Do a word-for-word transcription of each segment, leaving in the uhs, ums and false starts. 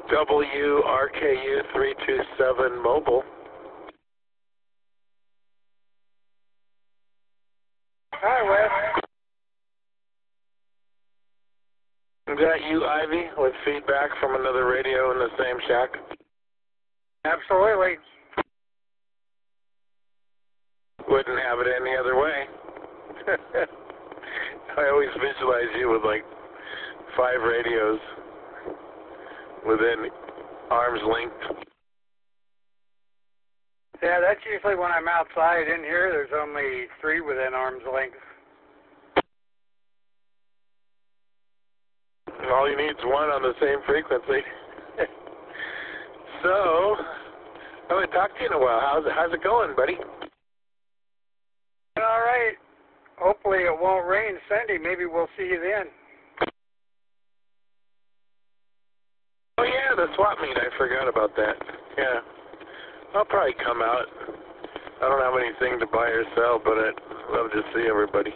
W R K U three two seven mobile. Hi, Wes. Is that you, Ivy, with feedback from another radio in the same shack? Absolutely. Wouldn't have it any other way. I always visualize you with like five radios within arm's length. Yeah, that's usually when I'm outside. In here, there's only three within arm's length. All you need is one on the same frequency. So, I haven't talked to you in a while. How's it, how's it going, buddy? All right. Hopefully it won't rain Sunday. Maybe we'll see you then. Oh, yeah, the swap meet. I forgot about that. Yeah. I'll probably come out. I don't have anything to buy or sell, but I'd love to see everybody.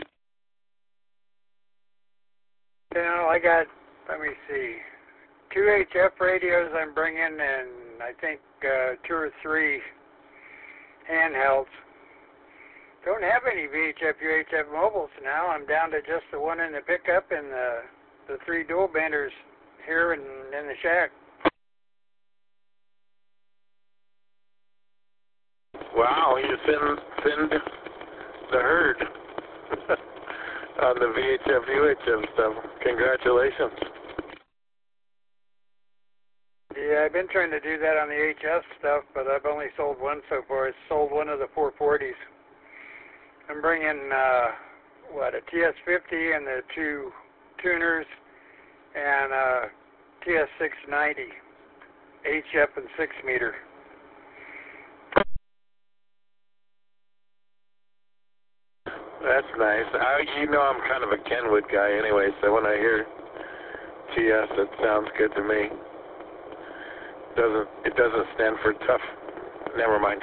You know, I got, let me see, two H F radios I'm bringing, and I think uh, two or three handhelds. Don't have any V H F U H F mobiles now. I'm down to just the one in the pickup and the the three dual benders here in, in the shack. Wow, you thinned, thinned the herd on the V H F U H F stuff. Congratulations. Yeah, I've been trying to do that on the H F stuff, but I've only sold one so far. I sold one of the four forties. I'm bringing, uh, what, a T S fifty and the two tuners and a T S six ninety, H F and six meter. That's nice. I, you know I'm kind of a Kenwood guy anyway, so when I hear T S, it sounds good to me. Doesn't it doesn't stand for tough. Never mind.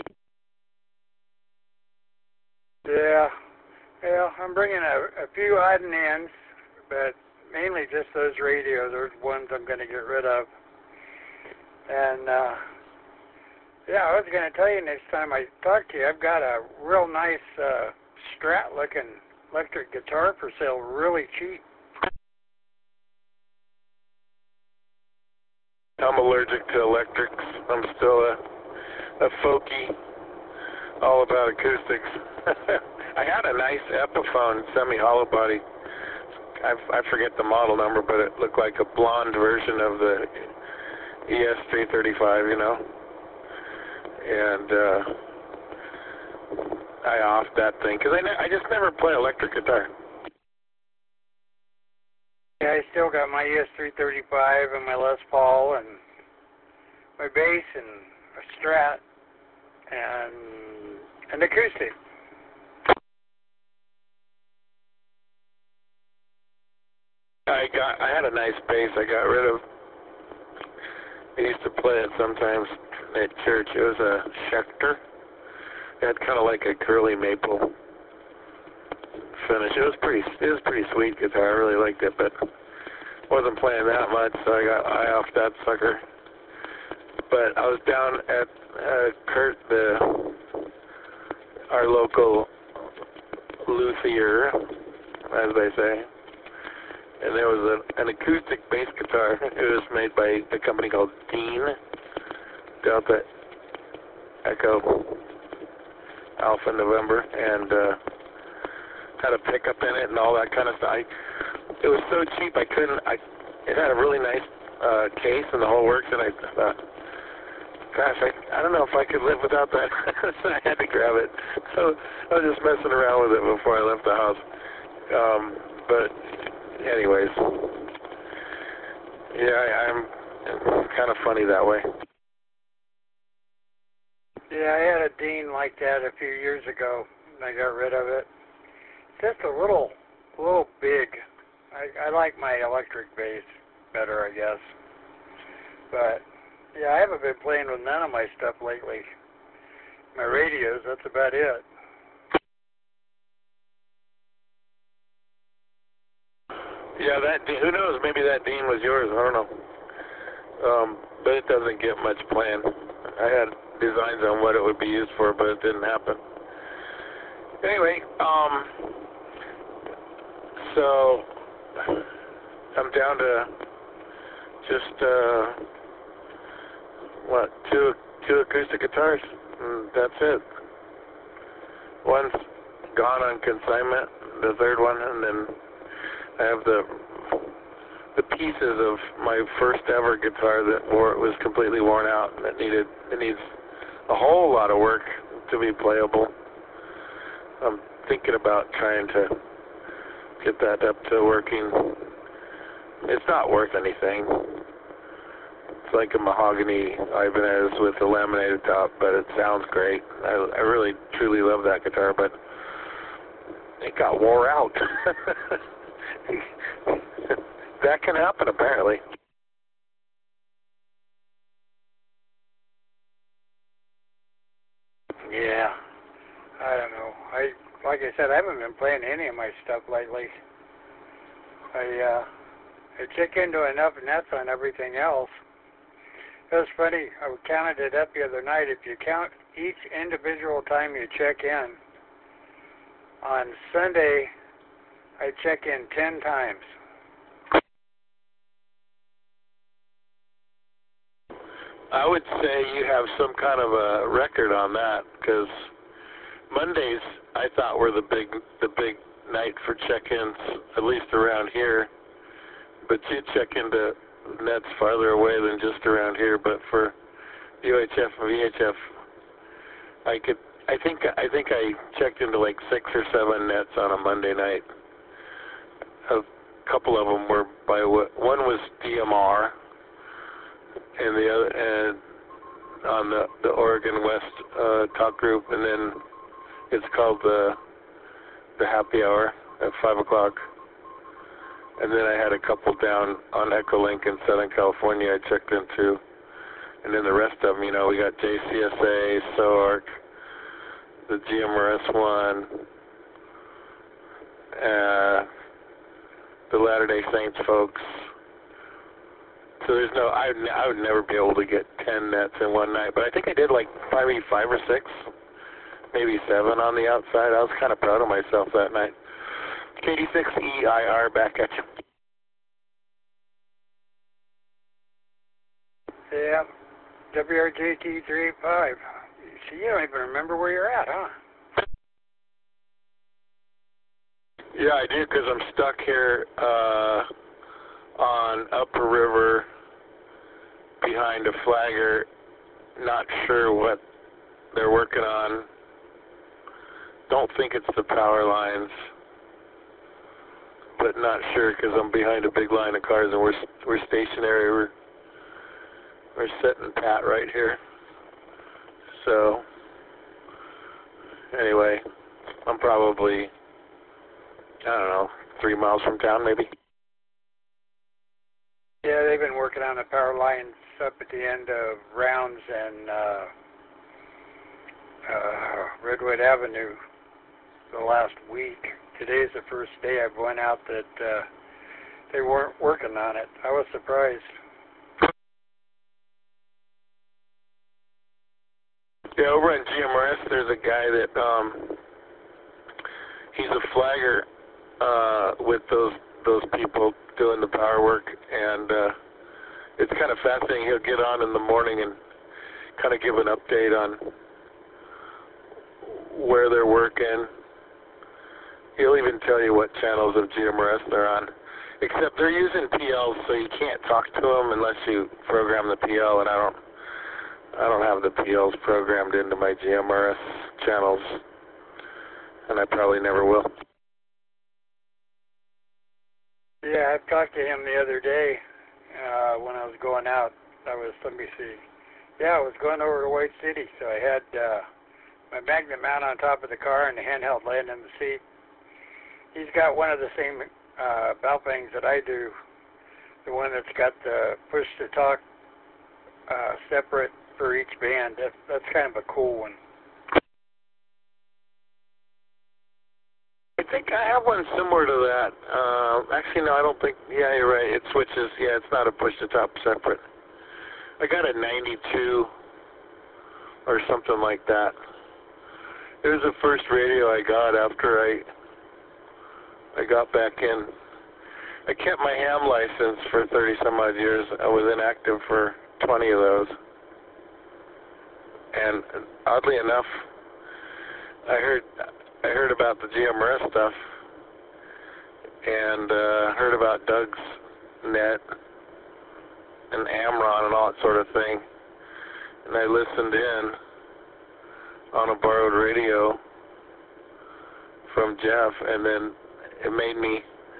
Yeah, yeah, I'm bringing a, a few odd and ends, but mainly just those radios. Those ones I'm going to get rid of. And, uh, yeah, I was going to tell you next time I talk to you, I've got a real nice uh, Strat-looking electric guitar for sale, really cheap. I'm allergic to electrics. I'm still a, a folky, all about acoustics. I had a nice Epiphone semi-hollow body. I, I forget the model number, but it looked like a blonde version of the E S three thirty-five, you know. And uh, I offed that thing because I, ne I just never play electric guitar. Yeah, I still got my E S three thirty-five and my Les Paul and my bass and a Strat and an acoustic. I got I had a nice bass I got rid of. I used to play it sometimes at church. It was a Schecter. It had kind of like a curly maple finish. It was pretty it was pretty sweet guitar. I really liked it, but wasn't playing that much, so I got eye off that sucker. But I was down at uh, Kurt, the our local luthier, as they say, and there was a, an acoustic bass guitar. It was made by a company called Dean, Delta Echo Alpha November, and uh, had a pickup in it and all that kind of stuff. I, it was so cheap I couldn't. I it had a really nice uh, case and the whole works, and I thought, gosh, I I don't know if I could live without that. So I had to grab it. So I was just messing around with it before I left the house. Um, but anyways, yeah, I, I'm kind of funny that way. Yeah, I had a Dean like that a few years ago, and I got rid of it. Just a little, a little big. I, I like my electric bass better, I guess. But, yeah, I haven't been playing with none of my stuff lately. My radios, that's about it. Yeah, that Dean, who knows, maybe that Dean was yours, I don't know. um, but it doesn't get much playing. I had designs on what it would be used for, but it didn't happen. Anyway, um, so I'm down to just uh, what two two acoustic guitars, and that's it. One's gone on consignment, the third one, and then I have the the pieces of my first ever guitar that wore, was completely worn out, and it needed it needs a whole lot of work to be playable. I'm thinking about trying to get that up to working. It's not worth anything. It's like a mahogany Ibanez with a laminated top, but it sounds great. I, I really, truly love that guitar, but it got wore out. That can happen, apparently. Yeah, I don't know. I like I said, I haven't been playing any of my stuff lately. I uh, I check into enough nets on everything else. It was funny. I counted it up the other night. If you count each individual time you check in, on Sunday, I check in ten times. I would say you have some kind of a record on that, because Mondays I thought were the big the big night for check-ins, at least around here. But you check into nets farther away than just around here. But for U H F and V H F, I could I think I think I checked into like six or seven nets on a Monday night. A couple of them were by one was D M R. And the other, and on the the Oregon West uh, talk group, and then it's called the the Happy Hour at five o'clock. And then I had a couple down on Echolink in Southern California I checked into, and then the rest of them, you know, we got J C S A, S O A R C, the G M R S one, uh, the Latter-day Saints folks. So there's no, I would, I would never be able to get ten nets in one night, but I think I did like probably five or six, maybe seven on the outside. I was kind of proud of myself that night. K D six E I R back at you. Yeah, W R J T three eighty-five. See, you don't even remember where you're at, huh? Yeah, I do, because I'm stuck here uh, on Upper River behind a flagger, not sure what they're working on. Don't think it's the power lines, but not sure because I'm behind a big line of cars and we're we're stationary. We're we're sitting pat right here. So anyway, I'm probably, I don't know, three miles from town maybe. Yeah, they've been working on the power lines up at the end of Rounds and uh, uh, Redwood Avenue the last week. Today's the first day I've went out that uh, they weren't working on it. I was surprised. Yeah, over in G M R S, there's a guy that um, he's a flagger uh, with those those people doing the power work, and uh, it's kind of fascinating. He'll get on in the morning and kind of give an update on where they're working. He'll even tell you what channels of G M R S they're on. Except they're using P Ls, so you can't talk to them unless you program the P L, and I don't I don't have the P Ls programmed into my G M R S channels, and I probably never will. Yeah, I talked to him the other day uh, when I was going out. I was, let me see. Yeah, I was going over to White City, so I had uh, my magnet mount on top of the car and the handheld laying in the seat. He's got one of the same uh, Baofengs that I do, the one that's got the push-to-talk uh, separate for each band. That's, that's kind of a cool one. I think I have one similar to that. Uh, actually, no, I don't think. Yeah, you're right. It switches. Yeah, it's not a push-to-top separate. I got a ninety-two or something like that. It was the first radio I got after I I got back in. I kept my ham license for thirty some odd years. I was inactive for twenty of those. And oddly enough, I heard I heard about the G M R S stuff and uh, heard about Doug's Net and Amron and all that sort of thing. And I listened in on a borrowed radio from Jeff, and then it made me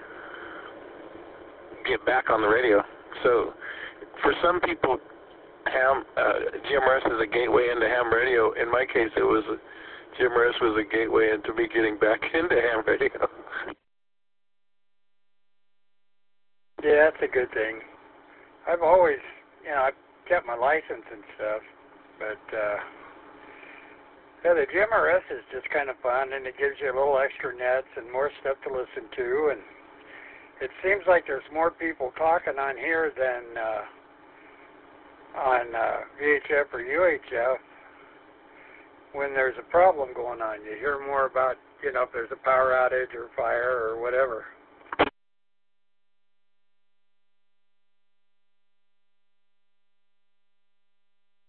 get back on the radio. So for some people, ham uh, G M R S is a gateway into ham radio. In my case, it was G M R S was a gateway into me getting back into ham radio. Yeah, that's a good thing. I've always, you know, I've kept my license and stuff, but uh, yeah, the G M R S is just kind of fun, and it gives you a little extra nets and more stuff to listen to, and it seems like there's more people talking on here than uh, on uh, V H F or U H F when there's a problem going on. You hear more about, you know, if there's a power outage or fire or whatever.